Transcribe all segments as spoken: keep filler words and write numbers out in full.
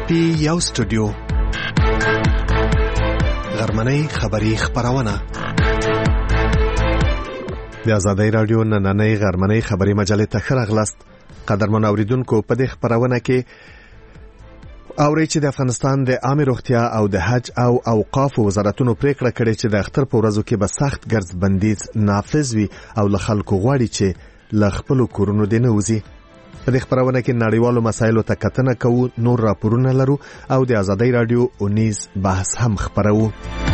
پی یو سټوډیو غرمنۍ خبری خبرونه د آزادۍ رادیو نننۍ غرمنۍ خبری مجلې ته خراغلست. قدرمن اوریدونکو، په دې خبرونه کې اوري چې د افغانستان د عامه روغتیا او د حج او اوقاف وزارتونو پریکړه کړې چې د اختر په ورځو کې به سخت ګرځ بندیز نافذ وي او له خلکو غواړي چې له خپل کورونو دې نه وځي. په دې خبرونه کې نړیوالو مسایلو ته کتنه کوو، نور راپورونه لرو او د آزادۍ رادیو اونیز بحث هم خبرو.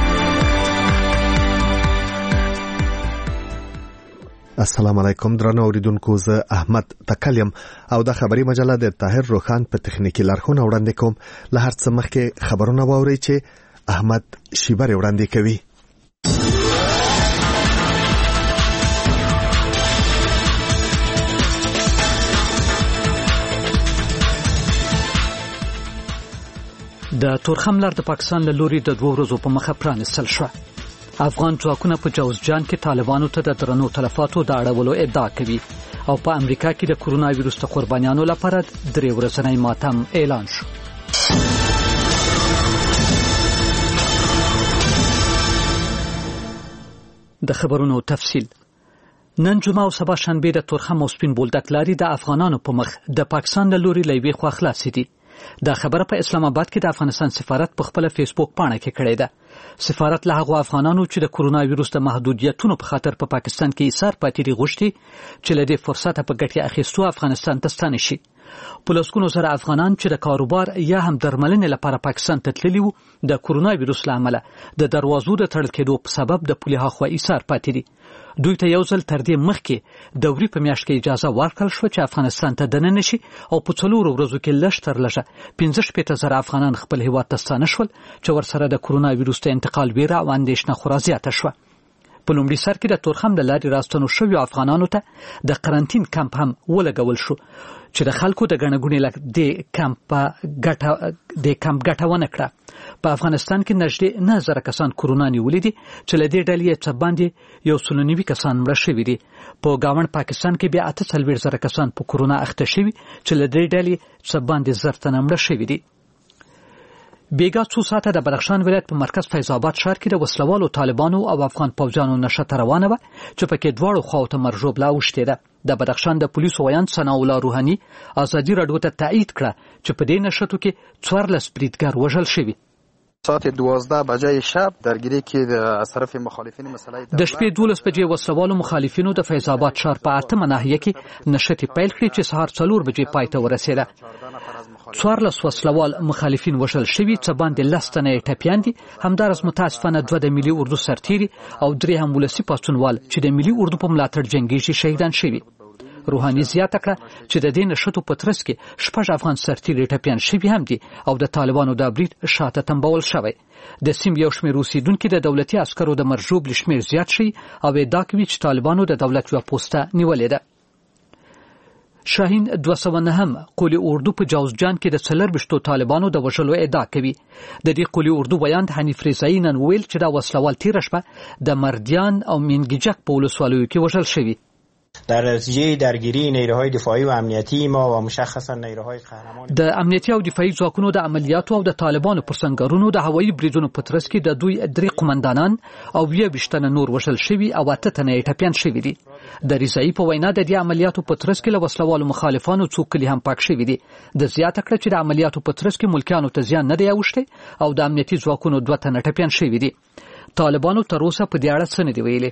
السلام علیکم درنو اوریدونکو، زه احمد تکلیم او د خبری مجله د طاهر روخان په تخنیکی لارښوونه وړاندې کوم. له هر څه مخکې خبرونه واورئ چې احمد شیبر وړاندې کوي. د تورخم لار د پاکستان له لوري د دوه ورځو په مخه پرانستل شو. افغان ځواکونه په جوزجان کې طالبانو ته د درنو تلفاتو د اړولو ادعا کوي او په امریکا کې د کورونا وایروس د قربانیانو لپاره درې ورځنی ماتم اعلان شو. د خبرونو تفصیل. نن جمعه او سبا شنبه د تورخم او سپین بولدک لاري د افغانانو په مخ د پاکستان له لوري لوي خوا خلاص دي. دا خبره په اسلام آباد کې د افغانستان سفارت په خپل فیسبوک پاڼه کې کړې ده. سفارت له هغه افغانانو چې د کورونا وایروس د محدودیتونو په خاطر په پا پاکستان کې ایثار پاتې دي غوښتي چې له دې فرصت په ګټه اخیستو افغانستان ته ستانه شي. پولیسونو سره افغانان چې د کاروبار یا هم درملنې لپاره پاکستان ته تللي وو د کورونا وایروس لامل د دروازو د تړل کېدو په سبب د پولیسو خوا ایثار پاتې دي. دوی ته یو ځل تر دې مخکې دوري په میاشت کې اجازه ورکړل شو چې افغانستان ته دننه شي او په څلورو ورځو کې لږ تر لږه پنځه شپېته زره افغانان خپل هیواد ته ستانه شول چې ورسره د کورونا وایروس ته انتقال ویره او اندېښنه خورا زیاته شوه. په لومړي سر کې د تورخم د لارې راستنو شویو افغانانو ته د قرنټین کمپ هم ولګول شو چې د خلکو د ګڼګونې لکه د کمپ ګټه د کمپ ګټه ونه کړه. په افغانستان کې نږدې نه زره کسان کورونا نیولې دي چې له دې ډلې څخه باندې یو سل نوي کسان مړه شوي دي. په گاوند پاکستان کې بیا اته څلوېښت زره کسان په کورونا اخته شوي چې له دې ډلې څخه باندې زر تنه مړه شوي دي. بیګا څو ساعته د بدخشان ولایت په مرکز فیض آباد ښار کې د وسلوالو طالبانو او افغان پوځیانو نښته روانه وه چې پکې دواړو خواو ته مرژوبله اوښتې ده. د بدخشان د پولیسو ویاند ثناء الله روحاني ازادي راډیو ته تایید کړه چې په دې نښتو کې څوارلس بریدګر وژل شوي. ساعت دوازده بجې شب درگیری کې د طرف مخالفین مسئله د شپې دولس بجې وسلوالو مخالفینو د فیض آباد ښار په اتمه ناحیه کې نښتې پیل کړې چې سهار څلور بجې پای ته ورسېده. څوارلس وسلوال مخالفین وژل شوي څه باندې لس تنه یې ټپیان دي. همدارس متاسفانه دوه د ملي اردو سرتیري او درې هم ولسي پاڅونوال چې د ملي اردو په ملاتړ جنګیږي شهیدان شوي. روحاني زیاته کړه چې د دې نښتو په ترڅ کې شپږ افغان سرتیري ټپیان شوي هم دي او د طالبانو د برید شاته تنبول شوی. د سیمې یو شمېر اوسېدونکي د دولتي عسکرو د مرژوب شمېر زیات شي او ادعا کوي چې طالبانو د دولت یوه پوسته نیولې ده. شاهین دوه سوه نهم قولي اردو په جوزجان کې د څلرویشتو طالبانو د وژلو ادعا کوي. د دې قولي اردو ویاند حنیف رضایي نن ویل چې دا وسلوال تیره شپه د مردیان او مینګجک په ولسوالیو کې وژل شوي. در نتیجه درگیری نیروهای دفاعی و امنیتی ما و مشخصا نیروهای قهرمان د امنیتي او دفاعي ځواکونو د عملیاتو او د طالبانو پر سنگرونو د هوایي بریدونو په ترڅ کې د دوی درې قومندانان او یو ویشتنه نور وژل شوي او اته تنه ټپیان شوي دي. د رضایي په وینا د دې عملیاتو په ترڅ کې له وسلوالو مخالفانو څو کلي هم پاک شوي دي. د زیاته کړه چې د عملیاتو په ترڅ کې ملکیانو ته زیان نه دی اوښتی او د امنیتي ځواکونو دوه تنه ټپیان شوي دي. طالبانو تر اوسه په دې اړه څه نه دي ویلي.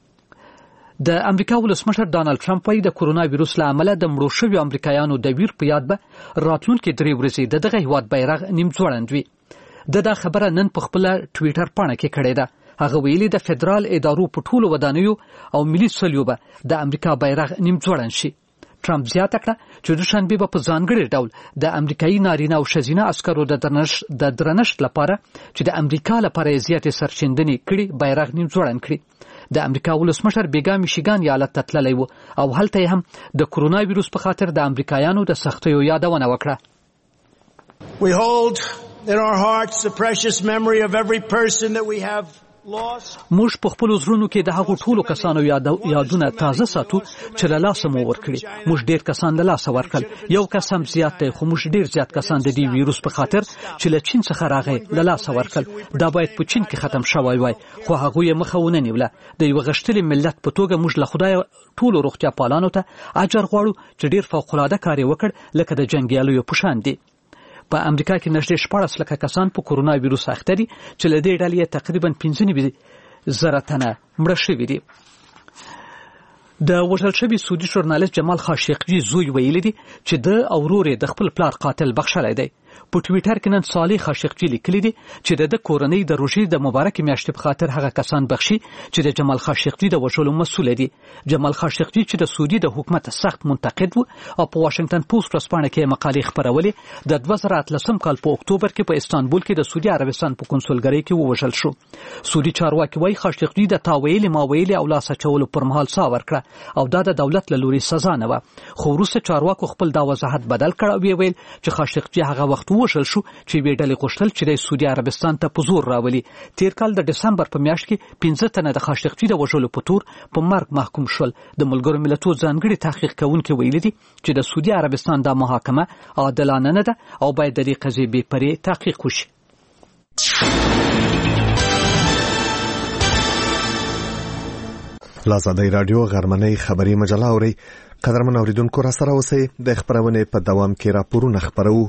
د امریکا ولسمشر ډانلډ ټرمپ وايي د کورونا وایروس له امله د مړو شویو امریکایانو د ویر په یاد به راتلونکي درې ورځې د دغه هیواد بیرغ نیم ځوړند وي. د دا خبره نن په خپل ټویټر پاڼه کې کړې ده. هغه ویلي د فدرال ادارو په ټولو ودانیو او ملي سلیو به د امریکا بیرغ نیم ځوړند شي. ټرمپ زیاته کړه چې دوشنبه به په ځانګړي ډول د امریکایي نارینه او ښځینه عسکرو د درنښت د درنښت لپاره چې د امریکا لپاره زیاتې سرچندنې کړي بیرغ نیم ځوړند کړي. د امریکا ولسمشر بیګا میشیګان ایالت ته تللی و او هلته هم د کورونا وایروس په خاطر د امریکایانو د سختیو یادونه وکړه. We hold in our hearts the precious memory of every person that we have موږ په خپل زړونو کې د هغو ټولو کسانو یادونه تازه ساتو چې له لاسه مو ورکړي. موږ ډیر کسان له لاسه ورکړل، یو کس هم زیات دی، خو موږ ډیر زیات کسان د دې ویروس په خاطر چې له چین څخه راغی له لاسه ورکړل. دا باید په چین کې ختم شوی وای، خو هغه یې مخه ونه نیوله. د یو غشتلي ملت په توګه موږ له خدای ټولو روغتیا پالانو ته اجر غواړو چې ډیر فوق العاده کار یې وکړ، لکه د جنګیالیو په شان دي. په امریکا کې نږدې شپاړس لکه کسان په کورونا ویروس اخته دي چې له دې ډلې تقریبا پنځه نوي زره تنه مړه شوي دي. د وژل شوي سعودي ژورنالیست جمال خاشقجي زوی ویلي دي چې د او ورور یې د خپل پلار قاتل بخښلی دی. په ټویټر کې نن صالح خاشقجي لیکلي دي چې د کورنۍ د روژې د مبارکې میاشتې په خاطر هغه کسان بخښي چې د جمال خاشقجي د وژلو مسؤل دي. جمال خاشقجي چې د سعودي د حکومت سخت منتقد و او په واشنگټن پوسټ ورځپاڼه کې مقالې خپرولې، د دوه زره اتلسم کال په اکتوبر کې په استانبول کې د سعودي عربستان په کنسولګرۍ کې ووژل شو. سعودي چارواکي وایي خاشقجي د تاویلې ماویلې او لاس اچولو پر مهال ساه ورکړه او دا د دولت له لوري سزا نه وه. خو وروسته چارواکو خپل دا وضاحت بدل کړ او ویل چې خاشقجي هغه وخت ووژل شو چې وی ډلې غوښتل چې د سعودي عربستان ته په زور راولي. تیر کال د دسمبر په میاشت کې پنځه تنه د خاشقجي د وژلو په تور په مرګ محکوم شول. د ملګرو ملتونو ځانګړي تحقیق کوونکي ویلي دي چې د سعودي عربستان دا محاکمه عادلانه نه ده او باید د دې قضیې بې پرې تحقیق وشي. لازادی رادیو غرمنۍ خبری مجله اوري. قدرمن اوریدونکو را سره اوسئ. د خبرونې په دوام کې راپورونه خبرو.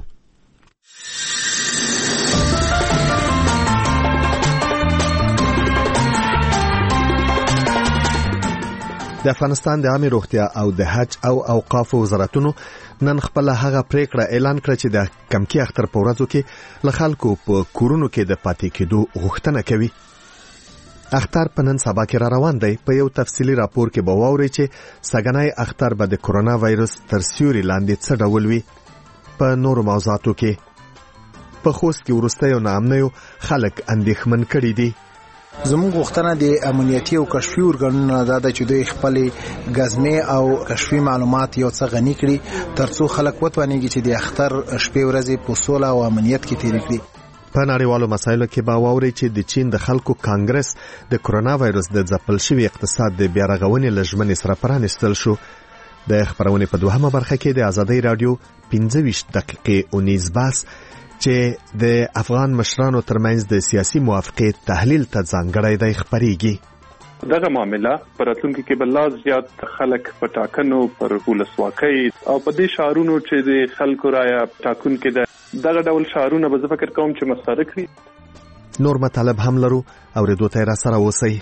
د افغانستان د عامه روغتیا او د حج او اوقاف وزارتونو نن خپل هغه پریکړه اعلان کړه چې د کمکی اختر په ورځو کې له خلکو په کورونو کې د پاتې کېدو غوښتنه کوي. اختر په نن سبا کې را روان دی. په یو تفصیلی راپور کې به واورئ چې سګنای اختر به د کورونا وایرس تر سیوري لاندې څه ډول وي. په نورو موضوعاتو کې په خوست کې وروستیو ناامنیو خلک اندېښمن کړي دي. زموږ غوښتنه د امنیتي او کشفي ارګانونو دا ده چې دوی خپل غزمه او کشفي معلومات یو څه غني کړي ترڅو خلک وتوانیږي چې د اختر شپې ورځې په سوله او امنیت کې تیر کړي. په نړیوالو مسایلو کې به واوري چې د چین د خلکو کانګرس د کورونا وایرس د ځپل شوي اقتصاد د بیا رغونې لژمنې سره پرانستل شو. د خبرونې په دوهمه برخه کې د آزادۍ رادیو پنځه ویشت دقیقې اونیز باس چې د افغان مشرانو ترمنځ د سیاسي موافقې تحلیل ته ځانګړی دی خبرېږي. دغه معامله پر راتلونکي کې بل لا زیات خلک په ټاکنو پر ولسواکۍ او په دې شعارونو چې د خلکو رایا ټاکونکي د دغه ډول شعارونه به زه فکر کوم چې مسخره کړي. نور مطالب هم لرو اورېدو ته را سره اوسئ.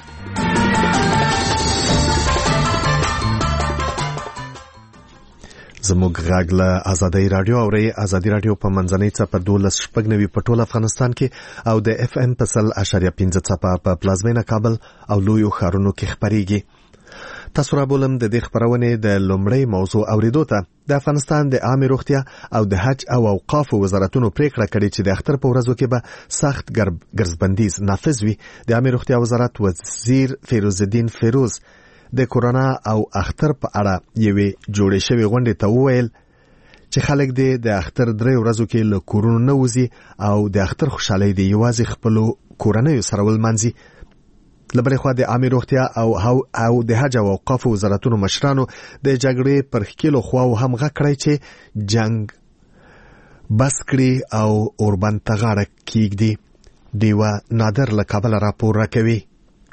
زموږ غږ له آزادۍ رادیو اورئ. آزادۍ رادیو په منځنۍ څپه دولس شپږ نوي په ټول افغانستان کې او د اف ام په سل اشاریه پنځه څپه په پلازمینه کابل او لویو ښارونو کې خپرېږي. تاسو را بولم د دې خبرونې د لومړۍ موضوع اورېدو ته. د افغانستان د عامه روغتیا او د حج او اوقاف وزارتونو پریکړه کړې چې د اختر په ورځو کې به سخت ګرځبندیز نافذ وي. د عامه روغتیا وزارت وزیر فیروز الدین فیروز د کورونا او اختر په اړه یوې جوړې شوې غونډې ته وویل چې خلک دې د اختر درې ورځو کې له کورونو نه وځي او د اختر خوشحالۍ دې یوازې خپلو کورنیو سره ولمانځي. له بلې خوا د عامه روغتیا او او د حج او اوقاف وزارتونو مشرانو د جګړې پر ښکېلو خواو هم غږ کړی چې جنگ بس کړي او اوربند ته غاړه کېږدي. دیوه نادر له کابله راپور راکوي.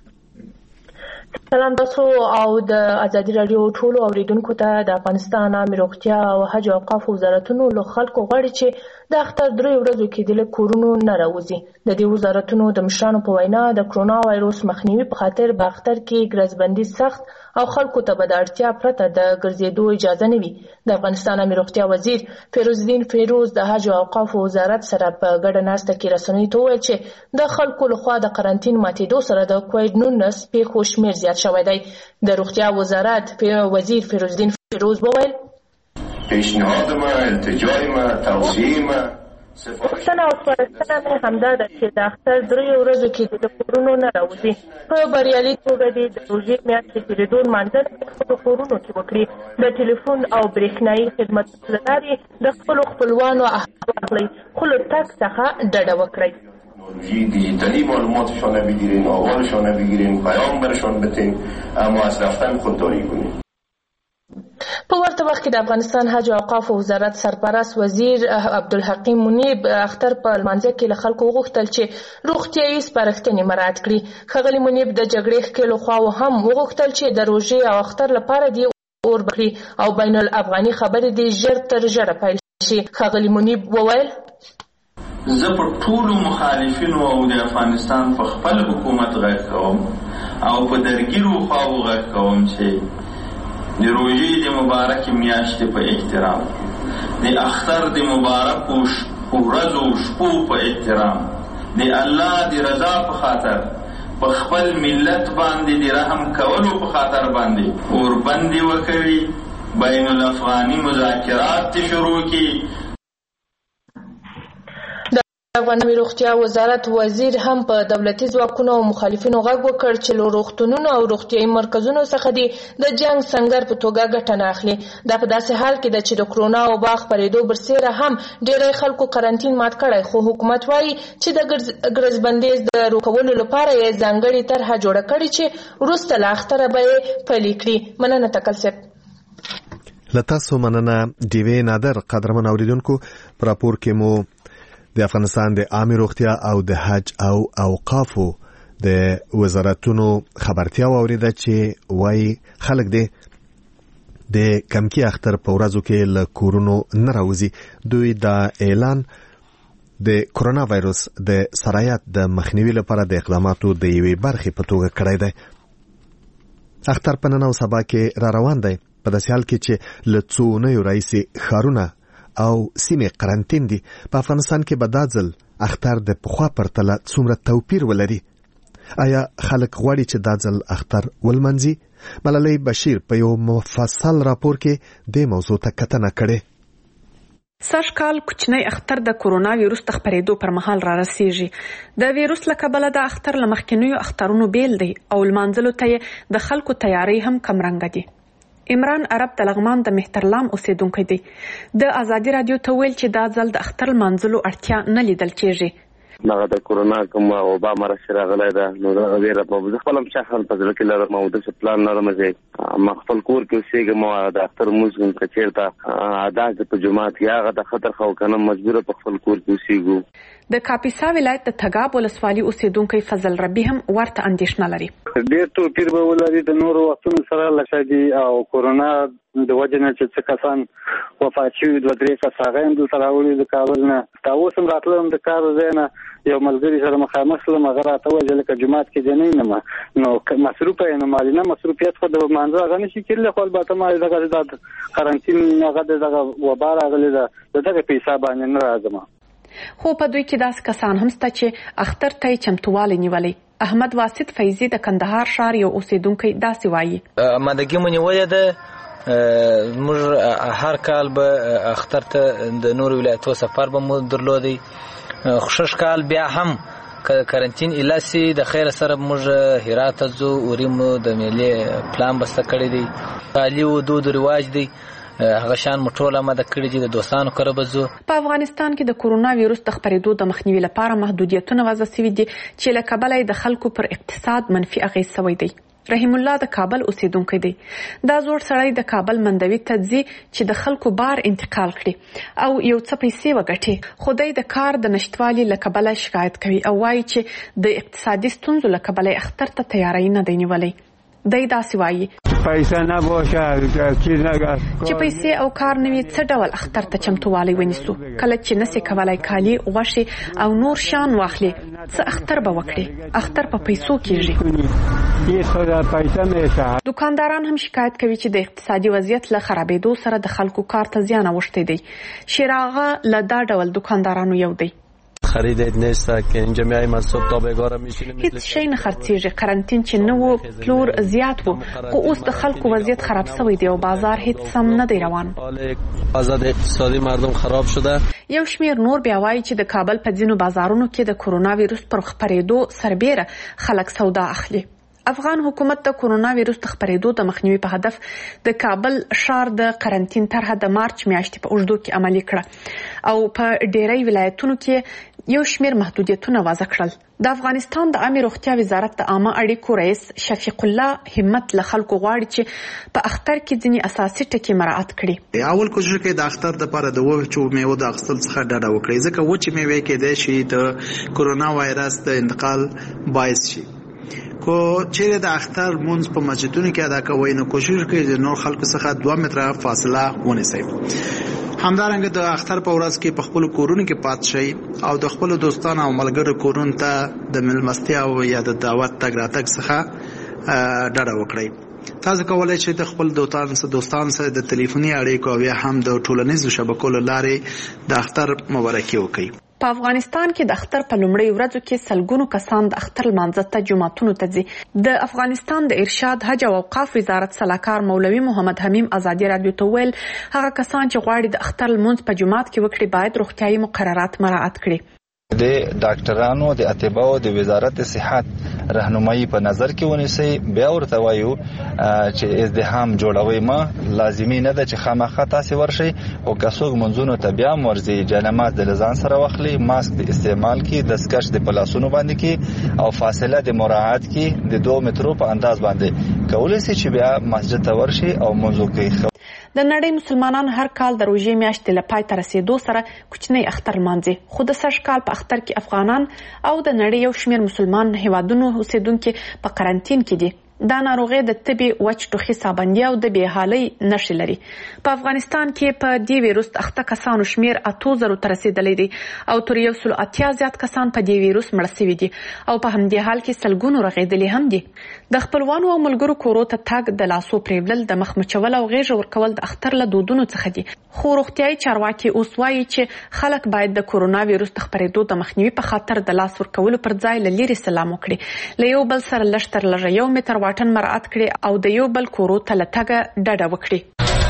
سلام تاسو او د آزادۍ رادیو ټولو اوریدونکو ته. د افغانستان عامه روغتیا او حج او اوقاف وزارتونو له خلکو غواړي چې د اختر درې ورځو کې د کورونو نه راوځي. د دې وزارتونو د مشرانو په وینا د کورونا وایرس مخنیوي په خاطر په اختر کې ګرځبندي سخت او خلکو ته به د اړتیا پرته د ګرځېدو اجازه نه وي. د افغانستان عامه روغتیا وزیر فیروز الدین فیروز د حج او اوقاف وزارت سره په ګډه ناسته کې رسنیو ته وویل چې د خلکو لخوا د قرنټین ماتېدو سره د کووډ نولس پیښو شمېر زیات شوی دی. د روغتیا وزارت وزیر فیروز الدین فیروز وویل پیشنهاد ما، التجای ما، توصیه ما غوښتنه او سپارښتنه مې همدا ده چې د اختر درې ورځو کې د کورونو نه راوځي. په بریالي توګه دې د روژې میاشتې تېرېدو لمانځنه په خپلو کورونو کې وکړي. د ټلیفون او برېښنایي خدمتونو له لارې د خپلو خپلوانو احوال واخلئ، خو له تګ څخه ډډه وکړئ. دیجیتالی معلوماتشان رو بگیرین، آوارشان رو بگیرین، پیام برشان بتین، اما از رفتن خودداری کنین. په ورته وخت کې د افغانستان حج او اوقاف وزارت سرپرست وزیر عبدالحکیم منیب اختر په لمانځه کې له خلکو وغوښتل چې روغتیایي سپارښتنې مراعات کړي. ښاغلي منیب د جګړې ښکېلو خواوو هم وغوښتل چې د روژې او اختر لپاره دې اور بکړي او بین الافغاني خبرې دې ژر تر ژره پیل شي. ښاغلي منیب وویل زه په ټولو مخالفینو او د افغانستان په خپل حکومت غږ کوم او په درګیرو خواوو غږ کوم چې د روژې د مبارکې میاشتې په احترام، د اختر د مبارکو ورځو او شپو په احترام، د الله د رضا په خاطر په خپل ملت باندې د رحم کولو په خاطر باندې اوربندې وکوي، بین الافغاني مذاکرات شروع کړي. د افغانستان روغتیا وزارت وزیر هم په دولتي ځواکونو او مخالفینو غږ وکړ چې له روغتونونو او روغتیایي مرکزونو څخه دې د جنګ سنګر په توګه ګټه نه اخلي. دا په داسې حال کې ده چې د کرونا وبا خپرېدو برسېره هم ډېری خلکو قرنطین مات کړی، خو حکومت وایي چې د ګرځبندیز د روکولو لپاره یې ځانګړې طرحه جوړه کړې چې وروسته له اختره به یې پلي کړي. مننه تکل صاحب. له تاسو مننه ډیوې نادر. قدرمن اوریدونکو، په راپور کې مو د افغانستان د عامه روغتیا او د حج او اوقافو د وزارتونو خبرتیا واوریده چې وایي خلک دې د کمکی اختر په ورځو کې له کورونو نه راوځي. دوی دا اعلان د کرونا وایروس د سرایت د مخنیوي لپاره د اقداماتو د یوې برخې په توګه کړی دی. اختر په نن او سبا کې را روان دی، په داسې حال کې چې له څو اونیو راهیسې ښارونه او سیمې قرنطین دي. په افغانستان کې به دا ځل اختر د پخوا پرتله څومره توپیر ولري؟ آیا خلک غواړي چې دا ځل اختر ولمنځي؟ ملالۍ بشیر په یو مفصل راپور کې دې موضوع ته کتنه کړې. سږ کال کوچنی اختر د کرونا ویروس د خپرېدو پر مهال را رسیږي. د ویروس له کبله د اختر له مخکینیو اخترونو بیل دی او لمانځلو ته د خلکو تیاری هم کمرنګه دي. عمران عرب د لغمان د مهترلام اوسیدونکی دی. د ازادي رادیو ته ویل چې دا ځل د اختر لمانځلو اړتیا نه لیدل کېږي. دغه د کرونا کوم وبا مرسته راغلی ده، نو دا ویره په زه خپل هم شخصا په ځل کې لرم او د پلان نه لرم چې ما خپل کور کې اوسېږم او د اختر موږ کچیر ته ادا په جمعات کې هغه د خطر خو کنه مجبور په خپل کور کې اوسېږو. د کاپیسا ولایت د تګاب ولسوالي اوسیدونکی فضل ربی هم ورته اندېښنه لري. ډېر توپیر به ولري د نورو وختونو سره لکه او کرونا د وجه نه چې څه کسان وفات شوي، دوه درې کس هغه هم دلته راولي د کابل نه. دا اوس هم راتلم د کار ځای نه یو ملګري سره مخامخ شلم، هغه راته وویل لکه جومات کې دی نه یم، نو مصروفه یم، نو مالي نه مصروفیت خو د لمانځه هغه نشي کېدلی، خو البته ما دغه د قرنطین هغه دغه وبا راغلې ده، د دغه په حساب باندې نه راځم. خو په دوی کې داسې کسان هم شته چې اختر ته یې چمتووالی نیولی. احمد واسط فیضي د کندهار ښار یو اوسیدونکی داسې وایي. امادګي مو نیولې ده، موږ هر کال به اختر ته د نورو ولایتو سفر به مو درلودی، خوشش کال بیا هم کرنټین الاسي د خیر سره موږ هرات ته ځو، وریم د میلې پلان بسته کړی دی، عالی و دود رواج دی، هغه شان مټوله ماده کړی دي د دوستانو کره بزو. په افغانستان کې د کرونا ویروس د خپرېدو د مخنیوي لپاره محدودیتونه وضع شوي دي چې له کبله د خلکو پر اقتصاد منفي اغېز شوی دی. رحیم الله د کابل اوسیدونکی دی. دا زوړ سړی د کابل مندوي ته ځي چې د خلکو بار انتقال کړي او یو څه پیسې وګټي، خو دی د کار د نشتوالي له کبله شکایت کوي او وایي چې د اقتصادي ستونزو له کبله اختر ته تیاری نه دی نیولی. دی داسې وایي پیسې نه باشه چې پیسې او کار نه وي څه ډول اختر ته چمتووالی ونیسو؟ کله چې نسي کولای کالي، غوښې او نور شیان واخلي، څه اختر به وکړي؟ اختر په پیسو کېږي. دوکانداران هم شکایت کوي چې د اقتصادي وضعیت له خرابېدو سره د خلکو کار ته زیان اوښتی دی. شیراغه له دا ډول دوکاندارانو یو دی. خریدید نیست که اینجا میایم از صبح تا بگاره میشینیم. هیڅ شی نه خرڅیږي. قرنطین چې نه و پلور زیات و، خو اوس د خلکو وضعیت خراب شوی دی او بازار هیڅ سم نه دی روان. آزاد اقتصادي مردم خراب شده. یو شمیر نور بیا وایي چې د کابل په ځینو بازارونو کې د کرونا ویروس پر خپرېدو سربیره خلک سودا اخلي. افغان حکومت د کرونا ویروس د خپرېدو د مخنیوي په هدف د کابل ښار د قرنطین طرحه د مارچ میاشتې په اوږدو کې عملي کړه او په ډېری ولایتونو کې یو شمیر محدودیتونه وضع کړل. د افغانستان د عامه روغتیا وزارت د عامه اړیکو رئیس شفیق الله همت له خلکو غواړي چې په اختر کې ځینې اساسي ټکي مراعات کړي. اول کوشش کوي د اختر د لپاره د وچو میوو د اخیستل څخه ډډه وکړي، ځکه وچې میوې کېدای شي د کورونا وایرس د انتقال باعث شي. کو چیرې د اختر مونږ په مسجدونو کې ادا کوي نو کوشش کوي د نور خلکو څخه دوه متره فاصله ونیسي. همدارنګه د اختر په ورځ کې په خپل کورونو کې پات شي او د خپل دوستانو او ملګرو کورونو ته د ملمستیا او یا د دعوت تګ راتګ څخه ډډه وکړي. تاسو کولای شئ د خپل دوستانو سره د ټلیفوني اړیکو او یا هم د ټولنیزو شبکو له لارې د اختر مبارکي وکړي. په افغانستان کې د اختر په لومړۍ ورځو کې سلګونو کسان د اختر لمانځه ته جوماتونو ته ځي. د افغانستان د ارشاد، حج او اوقاف وزارت سلاکار مولوي محمد حمیم ازادي رادیو ته ویل هغه کسان چې غواړي د اختر لمونځ په جومات کې وکړي باید روغتیايي مقررات مراعات کړي. د ډاکټرانو د اتباع د وزارت صحت راهنمایي په نظر کې ونیسي. بیا ورته وایو چې ازدحام جوړوي ما لازمي نه ده چې خامخا تاسو ورشي او کڅوګ منځونو ته بیا مرزي جنمات د لزان سره واخلي، ماسک د استعمال کې د سکش د پلاسونو باندې کې او فاصله د مراعات کې د دوه مترو په انداز باندې کولای شي چې بیا مسجد ته ورشي او منځو کې. د نړۍ مسلمانان هر کال د روژې میاشتې له پای ته رسیدو سره کوچنی اختر لمانځي، خو د سږ کال په اختر کې افغانان او د نړۍ یو شمیر مسلمان هیوادونو اوسیدونکي په قرنټین کې دي. دا ناروغي د تبي وچ ټوخي سابندي او د بېحالۍ نښې لري. په افغانستان کې په دې ویروس اخته کسانو شمیر اتو زرو ته رسیدلی دی او تر یو سل اتیا زیات کسان په دې ویروس مړه شوي دي او په همدې حال کې سلګونو رغېدلي هم دي. د خپلوانو او ملګرو کورو ته تګ، د لاسو پریولل، د مخ مچول او غېږ ورکول د اختر له دودونو څخه دي. خو روغتیايي چارواکي اوس وایي چې خلک باید د کورونا ویروس د خپرېدو د مخنیوي په خاطر د لاس ورکولو پر ځای له لرې سلام وکړي، له یو بل سره لږ تر لږه یو متر واټن مراعات کړي او د یو بل کورو ته له تګه ډډه وکړي.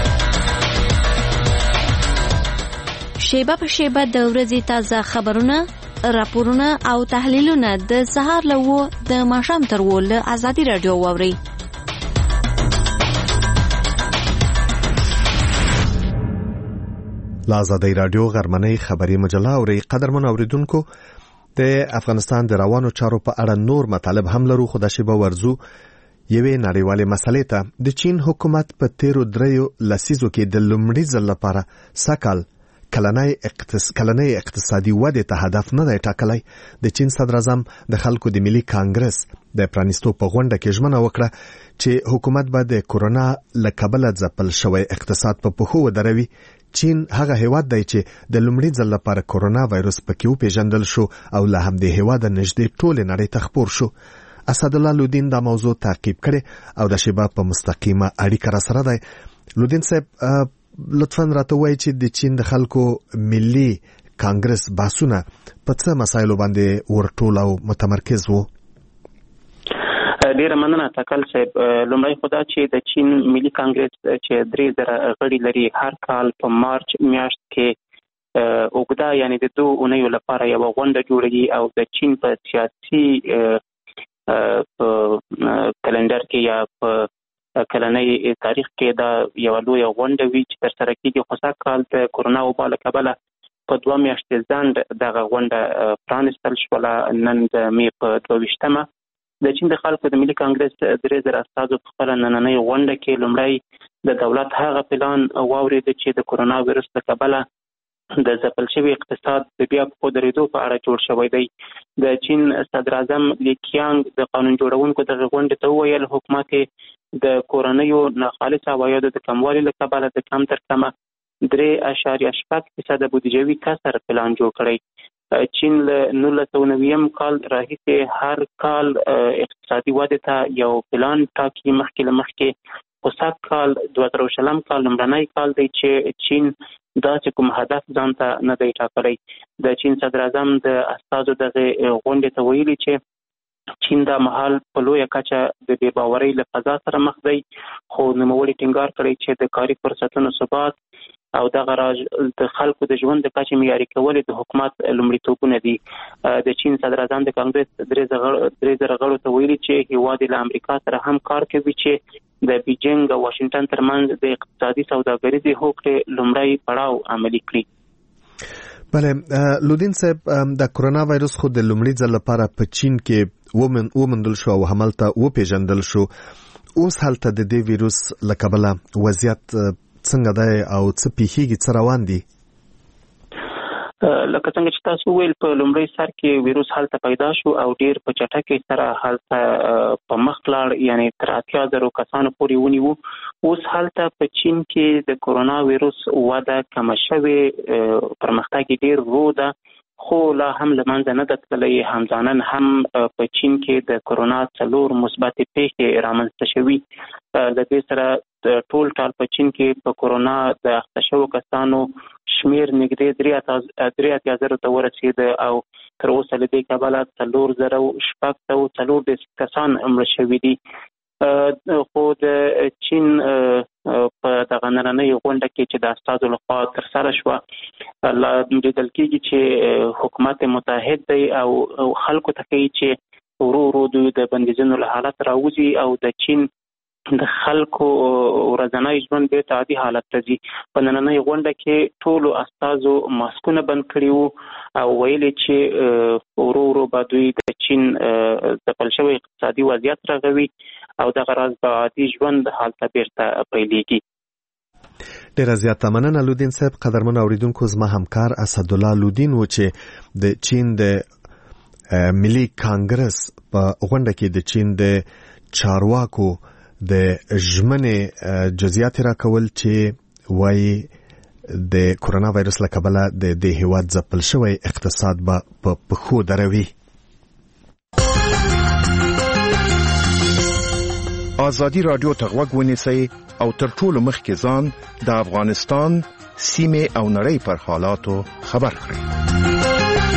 شیبه په شیبه د ورځې تازه خبرونه، راپورونه او تحلیلونه د سهار له وو د ماښام تر وو له ازادي رادیو واورئ. له ازادي رادیو غرمنۍ خبري مجله اورئ. قدرمن اوریدونکو، د افغانستان د روانو چارو په اړه نور مطالب هم لرو، خو د شیبه ورزو یوې نړیوالې مسلې ته. د چین حکومت په تیرو دریو لسیزو کې د لومړي ځل لپاره سکهال کلنۍ اقتص... کلنۍ اقتصادي ودې ته هدف نه دی ټاکلی. د چین صدر اعظم د خلکو د ملي کانګرس د پرانیستو په غونډه کې ژمنه وکړه چې حکومت به د کورونا له کبله ځپل شوی اقتصاد په پښو ودروي. چین هغه هیواد دی چې د لومړي ځل لپاره کورونا وایرس پکې وپېژندل شو او له همدې هیواده نږدې ټولې نړۍ ته خپور شو. اسدالله لودین دا موضوع تعقیب کړي او د شیبه په مستقیمه اړیکه را سره دی. لودین صاحب، لطفاً راته وایي چې د چین د خلکو ملي کانګرس بحثونه په څه مسایلو باندې ورټول او متمرکز وو؟ ډیره مننه تکل صاحب. لومړی خو دا چې د چین ملي کانګرس چې درې زره غړي لري هر کال په مارچ میاشت کې اوږده یعنی د دوه اونیو لپاره یوه غونډه جوړوي او د چین په سیاسي کلندر کې یا په کلنۍ تاریخ کې دا یوه لویه غونډه وي چې ترسره کېږي. خو سږ کال د کورونا وبا له کبله په دوه میاشتې ځنډ دغه غونډه پرانیستل شوله. نن د مې په دوه ویشتمه د چین د خلکو د ملي کانګرس درې زره استازو په خپله نننۍ غونډه کې لومړی د دولت هغه پلان واورېده چې د کورونا ویروس له کبله د ځپل شوي اقتصاد د بیا په درېدو په اړه جوړ شوی دی. د چین صدر اعظم لی کیانګ د قانون جوړونکو دغه غونډې ته وویل حکومت د کورنیو ناخالص عوایدو د کموالي له کبله د کم تر کمه درې اشاریه شپږ فیصده بودیجوي کسر پلان جوړ کړی. چین له نولس سوه نویم کال راهیسې هر کال اقتصادي ودې ته یو پلان ټاکي مخکې له مخکې. خو سږ کال دوه زره شلم کال لومړنی کال دی چې چین داسې کوم هدف ځان ته نه دی ټاکلی. د چین صدر اعظم د استازو دغې غونډې ته ویلي چې چین دا مهال په لویه کچه د بې باورۍ له فضا سره مخ دی، خو نوموړي ټینګار کړی چې د کاري فرصتونو ثبات او دغه راج د خلکو د ژوند د کچې معیاري کول د حکومت لومړیتوبونه دي. د چین صدر اعظم د کانګرس درې زره غړو ته ویلي چې هیواد له امریکا سره هم کار کوي چې د بیجینګ او واشنگټن ترمنځ د اقتصادي سوداګریزې هوکړې لومړی پړاو عملي کړي. بله لودین صاحب د کرونا وایرس خو د لومړي ځل لپاره په چین کې ومن ومندل شو او همالته وپیژندل شو. اوس هلته د دې ویروس له کبله وضعیت څنګه دی او څه پیښیږي، څه روان دي؟ لکه څنګه چې تاسو ویل په لومړي سر کې ویروس هلته پیدا شو او ډیر په چټکۍ سره هلته په مخ لاړ، یعنی تر اتیا زرو کسانو پورې ونیو. اوس هلته په چین کې د کرونا ویروس وده کمه شوې، پرمختګ ډیر ورو ده، خو لا هم له منځه نه ده تللې. همزانن هم په چین کې د کرونا څلور مثبت پیښې رامنځته شوي. له دې سره ټول ټال په چین کې په کرونا د اخته شوو کسانو شمیر نږدې درې اتیا زرو ته ورسېده او تر اوسه له دې کبله څلور زره شپږ سوه څلور دېرش کسان مړه شوي دي. خو د چین په دغه نننۍ غونډه کې چې د استازو لخوا ترسره شوه لیدل کېږي چې حکومت متحد دی او خلکو ته کوي چې ورو ورو دوی د بندیزونو له حالت راوځي او د چین د خلکو ورځنی ژوند بیرته عادي حالت ته ځي. په نننۍ غونډه کې ټولو استازو ماسکونه بند کړي وو او ویلي چې ورو ورو به دوی د چین د پل شوي اقتصادي وضعیت رغوي او دغه راز به عادي ژوند هلته بیرته پیلېږي. ډیره زیاته مننه لودین صاحب. قدرمن اوریدونکو، زما همکار اسدالله لودین و چې د چین د ملي کانګرس په غونډه کې د چین د چارواکو د ژمنې جزئیات راکول چې وایي د کرونا وایرس له کبله د دې هیواد ځپل شوی اقتصاد به په پښو دروي. ازادي رادیو ته غوږ ونیسئ او تر ټولو مخکې ځان د افغانستان سیمې او نړۍ پر حالاتو خبر کړئ.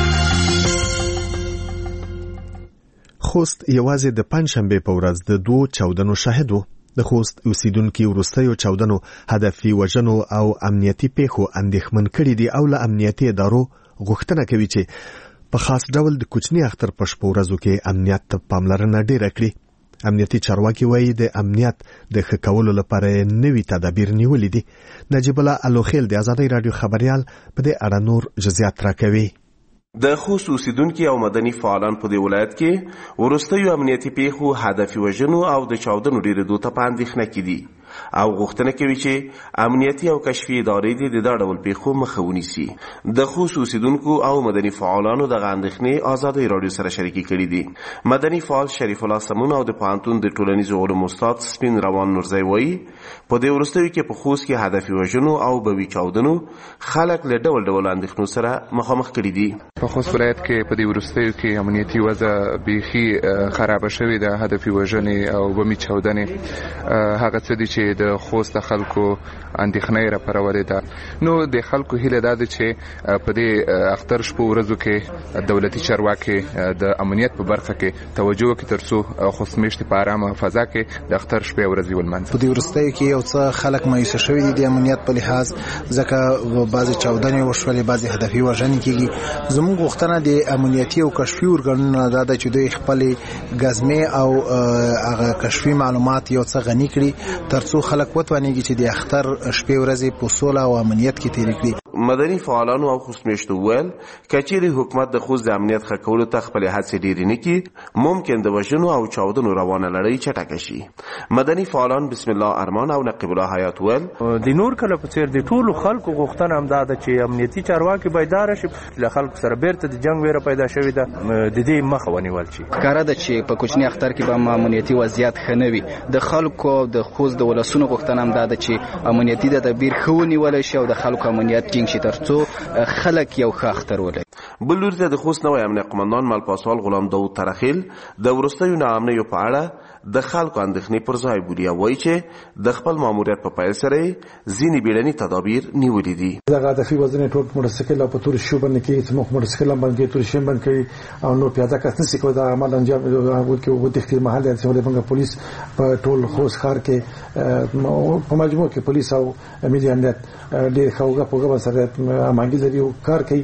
خوست یوازې د پنځشنبې په ورځ د دوو چاودنو شاهد و. د خوست اوسیدونکي وروستیو چاودنو هدفي وژنو او امنیتي پیښو اندېښمن کړي دي او له امنیتي ادارو غوښتنه کوي چې په خاص ډول د کوچني اختر په شپو ورځو کې امنیت ته پاملرنه ډیره کړي. امنیتي چارواکي وایي د امنیت د ښه کولو لپاره نوي تدابیر نیولي دي. نجیب الله الوخیل د ازادۍ راډیو خبریال په دې اړه نور جزئیات راکوي. د خوست اوسیدونکي او مدني فعالان په دې ولایت کې وروستیو امنیتي پیښو هدفي وژنو او د چاودنو ډیرېدو ته په اندېښنه کې دي او غوښتنه کوي چې امنیتي او کشفي ادارې دې د دا ډول پیښو مخه ونیسي. د خوست اوسیدونکو او مدني فعالانو دغه اندېښنې ازادۍ راډیو سره شریکې کړي دي. مدني فعال شریف الله سمون او د پوهنتون د ټولنیزو علومو استاد سپین روان نورزی وایي په دې وروستیو کې په خوست کې هدفي وژنو او بوي چاودنو خلک له ډول ډول اندېښنو سره مخامخ کړي دي. په خوست ولایت کې په دې وروستیو کې امنیتي وضع بیخي خرابه شوې ده. هدفي وژنې او بمي چاودنې هغه څه دي چې د خوست خلکو اندېښنه راپارولې ده. نو د خلکو هیله ده چې په دې اختر شپو ورځو کې دولتي چارواکي د امنیت په برخه کې توجه وکړي ترڅو خوست میشت په ارامه فضا کې د اختر شپې ورځې ولمانځي. په دې وروستیو کې یو څه خلک مایوسه شوي دي د امنیت په لحاظ، ځکه بعضې چاودنې وشولې، بعضې هدفي وژنې کېږي. زموږ غوښتنه د امنیتي او کشفي ارګانونو دا ده چې دوی خپلې ګزمې او هغه کشفي معلومات یو څه غني کړي ترڅو خلک وتوانېږي چې د اختر شپې ورځې په سوله او امنیت کې تېرې کړي. مدني فعالانو او خوست میشتو ویل کچېرې حکومت د خوست د امنیت ښه کولو ته خپلې هڅې ډېرې نه کړي، ممکن د وژنو او چاودنو روانه لړۍ چټکه شي. مدني فعالان بسم الله ارمان او نقیب الله حیات ویل د نور کله په څېر د ټولو خلکو غوښتنه همدا ده چې امنیتي چارواکي بیداره شي، له خلکو سره بیرته د جنګ ویره پیدا شوې ده، د دې مخه ونیول شي. ښکاره ده چې په کوچني اختر کې به امنیتي وضعیت ښه نه وي. د خلکو د خوست د ولسونو غوښتنه همدا ده چې امنیتي تدابیر ښه ونیولی شي او د خلکو امنیت ټینګ شي ترڅو خلک یو ښه اختر ولري. بل لوري ته د خوست نوی امنیه قمندان ملپاسوال غلام داود ترخیل د وروستیو ناامنیو په اړه د خلکو اندېښنې پر ځای بولي او وایي چې د خپل ماموریت په پیل سره ځینې بیړني تدابیر نیولي دي. دغه هدفي وزن ټول موټرسایکل او په تور شو باندې کې چې موږ موټرسایکل باندې تور شي باندې کوي او نو پیاده کس نشي کوي دا عمل انجام هغه کې وو د اختیار محل چې ولې موږ پولیس په ټول خوست ښار کې په مجموع کې پولیس او ملي امنیت ډېر خوګه پوګه سره امانګي لري کار کوي.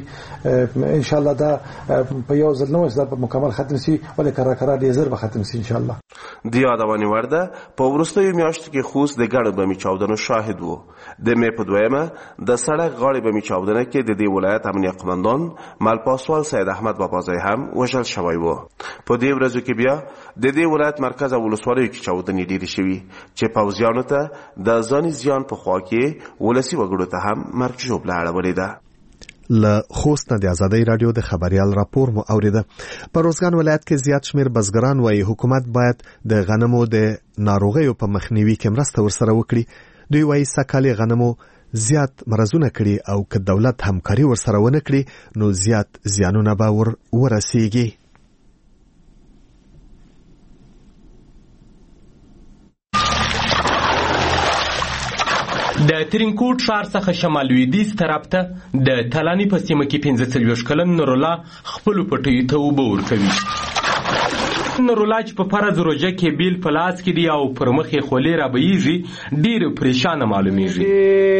ان شاء الله دا په یو ځل نو دا په مکمل ختم شي ولې کرا کرا ډیر زر به ختم شي ان شاء الله. د یادونې وړ ده په وروستیو میاشتو کې خوست د ګڼو بمي چاودنو شاهد و. د مې په دویمه د سړک غاړې بمي چاودنه کې د دې ولایت امنیه قمندان ملپاسوال سید احمد بابازی هم وژل شوی و. په دې ورځو کې بیا د دې ولایت مرکز او ولسوالیو کې چاودنې ډېرې شوي چې پوځیانو ته د ځاني زیان په خوا کې ولسي وګړو ته هم مرګ ژوبله اړولې ده. له خوست نه د ازادۍ رادیو د خبريال راپور مو اوریده. په روزګان ولایت کې زیات شمیر بزګران وايي حکومت باید د غنمو د ناروغیو په مخنیوي کې مرسته ورسره وکړي. دوی وايي سکهالی غنمو زیات مرزونه کړي او که دولت همکاري ورسره ونه کړي نو زیات زیانونه به ور ورسیږي. د ترینکوټ ښار څخه شمال لویدیځ طرف ته د تلاني په سیمه کې پنځه څلوېښت کلن نورالله خپلو پټیو ته اوبه ورکوي. نورالله چې په فرض روژه کې بیل په لاس کې دی او پر مخ یې خولې رابهیږي ډېر پریشانه معلومیږي.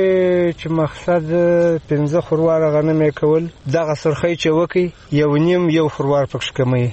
چې مقصد پنځه خورواره غنم یې کول دغه سرخی چې وکړي یو نیم یو خوروار پکښې کموي.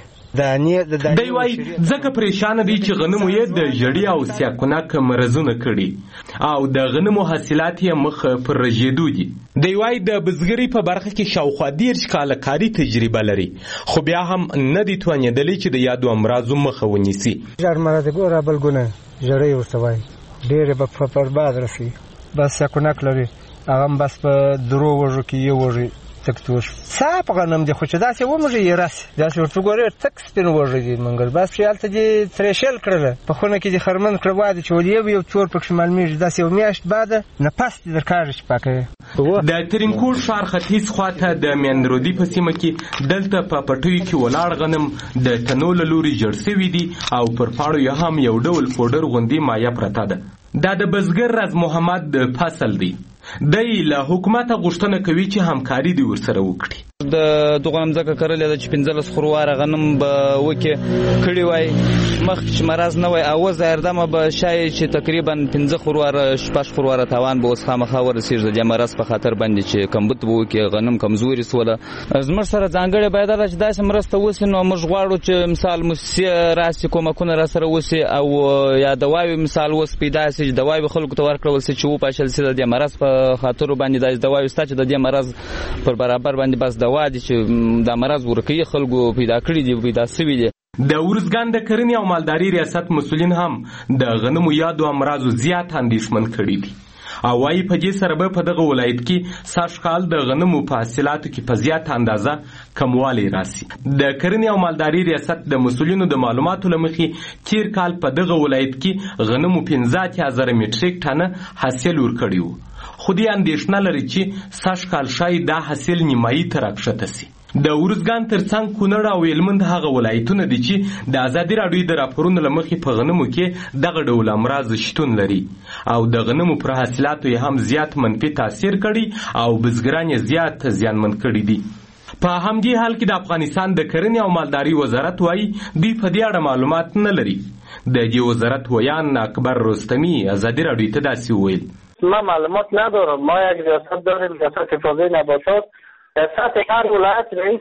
دی وایي ځکه پریشانه دی چې غنمو یې د ژړي او سیاکونک مرزونه کړي او د غنمو حاصلات یې مخ پر رژېدو دي. دی وایي د بزګرۍ په برخه کې شاوخوا دېرش کاله کاري تجربه لري خو بیا هم نه دي توانېدلی چې د یادو امراضو مخه ونیسي. ژړ مرض ګوره بلګونه ژړی ورته وایي ډېرې به په برباد رسوي. بس سیاکونک لري هغه هم بس په درو وږو کې یې وږي تکتوش صاحب غنم دی خو چې داسې ومږي یې راسي داسې ورته ګورې تک سپین وږي دي منګل بس چې هلته دې ترېشل کړله په خونه کې دې خرمن کړه واده چې ول یو یو چور پکښې معلومېږي داسې یو میاشت بعده نفس دې درکاږي چې پاکوي. د ترینکوټ ښار ختیځ خواته د میاندرودي په سیمه کې دلته په پټیو کې ولاړ غنم د تنو له لوري جړ سوي دي او پر پاڼو یې هم یو ډول پوډر غوندې مایه پرته ده. دا د بزګر راز محمد د فصل دی. دی له حکومته غوښتنه کوي چې همکاري دې ورسره وکړي. د دغه غنم ځکه کرلې ده چې پنځلس خورواره غنم به وکړي کړي وای مخکې چې مرض نه وای او زهردمه به شایي چې تقریبا پنځه خورواره شپږ خورواره تاوان به اوس خامخا ورسېږي د دې مرض په خاطر باندې چې کمبود به وکړي غنم کمزوري سوله. زموږ سره ځانګړې باید ده چې داسې مرسته وسي نو موږ غواړو چې مثال موسسې راسي کومکونه راسره وسي او یا دواوې مثال اوس پیدا سي چې دواوې خلکو ته ورکړل سي چې وپاشل سي د دې مرض په خاطر باندې د دواوې ستا چې د دې مرض پر برابر باندې بس دوا دي چې د مرض ورکوي خلکو پیدا کړي دي پیدا سوي دي. د ارزګان د کرنې او مالداري ریاست مسؤلین هم د غنمو یادو امراضو زیات اندېښمن کړي دي او وايي په دې سره به په دغه ولایت کې سږ کال د غنمو په حاصلاتو کې په زیاته اندازه کموالی راسي. د کرنې او مالداري ریاست د مسؤلینو د معلوماتو له مخې تیر کال په دغه ولایت کې غنمو پنځه اتیا زره میټریک ټنه حاصل ورکړی و خو دې اندېښنه لري چې سږ کال شاید دا حاصل نیمایي ته راکښته سي. د ارزګان ترڅنګ کونړ او هلمند هغه ولایتونه دي چې د ازادي راډیو د راپورونو له مخې په غنمو کې دغه ډول امراض شتون لري او د غنمو پر حاصلاتو یې هم زیات منفي تاثیر کړي او بزګران یې زیات زیانمن کړي دي. په همدې حال کې د افغانستان د کرنې او مالداري وزارت وایي دوی په دې اړه معلومات نه لري. د دې وزارت ویان اکبر رستمی ازادي راډیو ته داسې وویل ما معلومات ندارم. ما یک ریاست داریم ریاست حفاظت نباتات سطح هر ولایت رئیس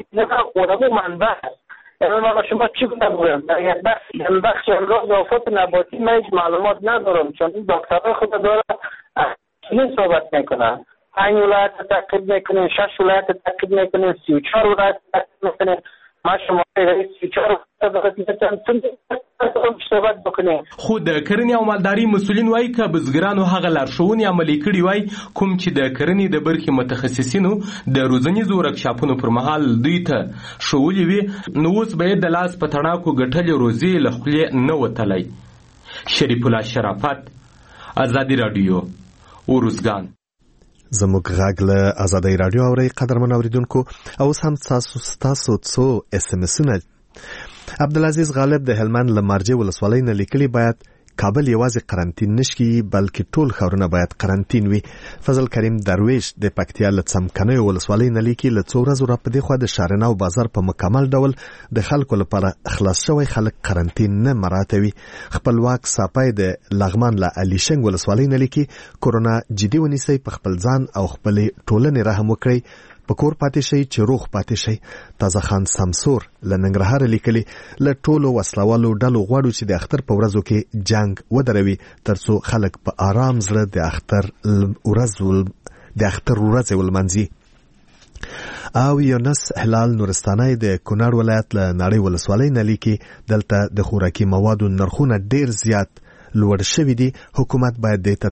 خودمو منبع یعنی ما شما چی بگویم در یک بخش یک بخش امراض آفات نباتی من هیچ معلومات ندارم چون این دکترها خود داره این صحبت میکنن پنج ولایت تعقیب میکنین شش ولایت تعقیب میکنین سی و چهار ولایت تعقیب میکنین ما شما رئیس سی و چهار خو د کرنې او مالداري مسؤلین وایي که بزګرانو هغه لارښوونې عملي کړي وای کوم چې د کرنې د برخې متخصصینو د روزنیزو ورکشاپونو پر مهال دوی ته ښوولي وي نو اوس به یې د لاس په تڼاکو ګټلې روزي له خولې نه وتلی. شریف الله شرافت ازادي راډیو ارزګان. زموږ غږ له ازادۍ راډیو اورئ قدرمن اوریدونکو او اوس هم ستاسو څو اس ام اسونه. عبدالعزیز غالب د هلمند له مارجې ولسوالۍ نه لیکلي باید کابل یوازې قرنطین نشي بلکې ټول ښارونه باید قرنطین وي. فضل کریم درویش د پکتیا له څمکنیو ولسوالۍ نه لیکي له څو ورځو راپدې خوا د شارناو بازار په مکمل ډول د خلکو لپاره خلاص شوی خلک قرنطین نه مراعاتوي. خپلواک ساپای د لغمان له علیشنګ ولسوالۍ نه لیکي کورونا جدي ونیسئ په خپل ځان او خپلې ټولنې رحم وکړئ په کور پاتې شي چې روغ پاتې شي. تازه خان سمسور له ننګرهار لیکلي له ټولو وسلوالو ډلو غواړو چې د اختر په ورځو کې جنگ ودروي ترڅو خلک په آرام زړه د اختر ورځ د اختر ورځ ولمنځي. او یونس هلال نورستاني د کونړ ولایت له نړۍ ولسوالۍ نه لیکي دلته د خوراکي موادو نرخونه ډیر زیات لوړ شوي دي. حکومت باید دې ته